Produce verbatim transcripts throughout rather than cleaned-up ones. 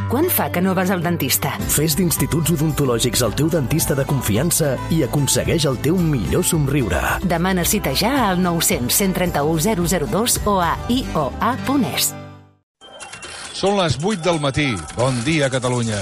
Quant fa que no vas al dentista? Fes d'Instituts Odontològics el teu dentista de confiança i aconsegueix el teu millor somriure. Demana cita ja al nou cents, cent trenta-u, zero zero dos o a i o a punt es. Són les vuit del matí. Bon dia, Catalunya.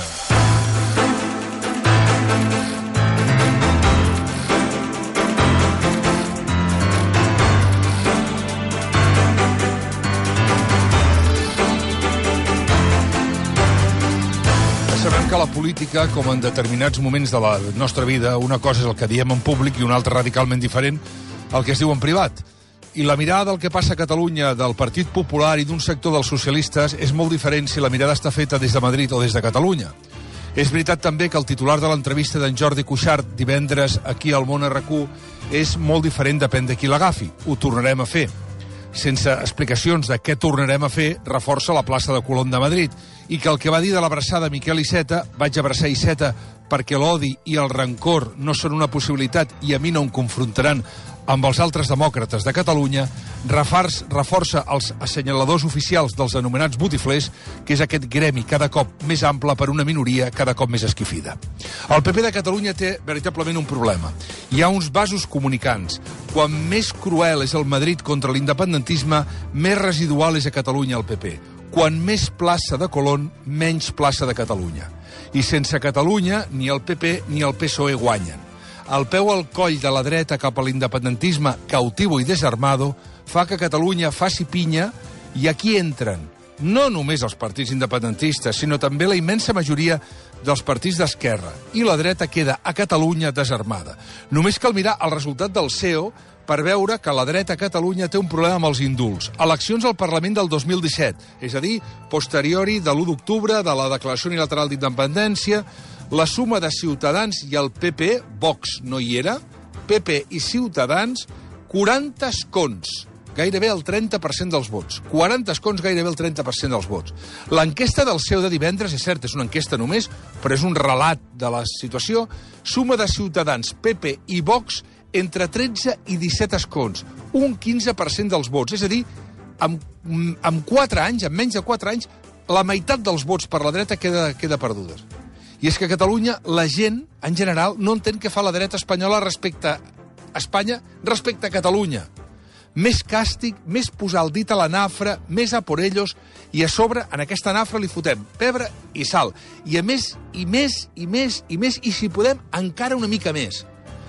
Sabem que la política, com en determinats moments de la nostra vida, una cosa és el que diem en públic i una altra radicalment diferent el que es diu en privat. I la mirada del que passa a Catalunya, del Partit Popular i d'un sector dels socialistes és molt diferent si la mirada està feta des de Madrid o des de Catalunya. És veritat també que el titular de l'entrevista d'en Jordi Cuixart divendres aquí al Món R Q és molt diferent, depèn de qui l'agafi. Ho tornarem a fer. Sense explicacions de què tornarem a fer, reforça la plaça de Colón de Madrid. I que el que va dir de l'abraçada Miquel Iceta, vaig abraçar Iceta perquè l'odi i el rancor no són una possibilitat i a mi no em confrontaran amb els altres demòcrates de Catalunya, refars, reforça els assenyaladors oficials dels anomenats botiflers, que és aquest gremi cada cop més ample per una minoria cada cop més esquifida. El P P de Catalunya té veritablement un problema. Hi ha uns vasos comunicants. Quan més cruel és el Madrid contra l'independentisme, més residual és a Catalunya el P P. Quan més plaça de Colón, menys plaça de Catalunya. I sense Catalunya, ni el P P ni el P S O E guanyen. El peu al coll de la dreta cap a l'independentisme cautivo i desarmado fa que Catalunya faci pinya i aquí entren no només els partits independentistes, sinó també la immensa majoria dels partits d'esquerra. I la dreta queda a Catalunya desarmada. Només cal mirar el resultat del C E O per veure que la dreta a Catalunya té un problema amb els indults. Eleccions al Parlament del dos mil disset, és a dir, posteriori de l'u d'octubre, de la Declaració Unilateral d'Independència. La suma de Ciutadans i el P P, Vox no hi era, P P i Ciutadans, quaranta escons, gairebé el trenta per cent dels vots. quaranta escons, gairebé el trenta per cent dels vots. L'enquesta del C E O de divendres, és cert, és una enquesta només, però és un relat de la situació, suma de Ciutadans, P P i Vox entre tretze i disset escons, un quinze per cent dels vots. És a dir, amb, amb quatre anys, amb menys de quatre anys, la meitat dels vots per la dreta queda, queda perdudes. I és que a Catalunya la gent, en general, no entén què fa la dreta espanyola respecte a Espanya, respecte a Catalunya. Més càstig, més posar el dit a la nafra, més a por ellos, i a sobre, en aquesta nafra li fotem pebre i sal. I a més, i més, i més, i més, i si podem, encara una mica més.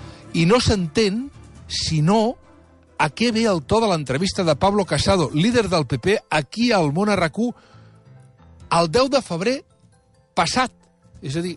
I no s'entén, si no, a què ve el to de l'entrevista de Pablo Casado, líder del P P, aquí al Món R Q, el deu de febrer passat. És a dir,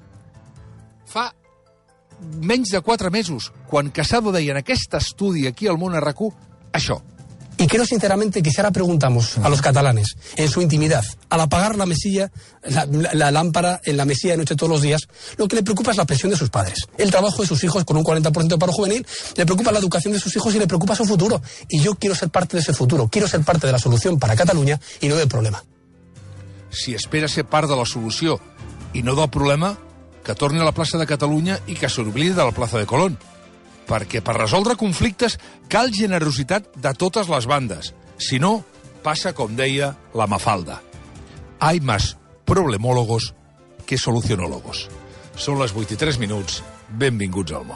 fa menys de quatre mesos, quan Casado deia en aquest estudi aquí al Món R Q, això. Y creo sinceramente que si ahora preguntamos a los catalanes, en su intimidad, al apagar la mesilla, la, la, la lámpara en la mesilla de noche todos los días, lo que le preocupa es la pensión de sus padres, el trabajo de sus hijos con un cuarenta por ciento de paro juvenil, le preocupa la educación de sus hijos y le preocupa su futuro. Y yo quiero ser parte de ese futuro, quiero ser parte de la solución para Catalunya y no del problema. Si espera ser part de la solució i no del problema, que torni a la plaça de Catalunya i que s'oblidi de la plaça de Colón. Perquè per resoldre conflictes cal generositat de totes les bandes. Si no, passa com deia la Mafalda. Hay más problemólogos que solucionólogos. Són les vuit i tres minuts. Benvinguts al món.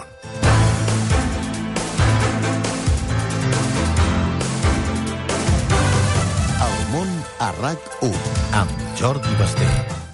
El món a RAC u amb Jordi Basté.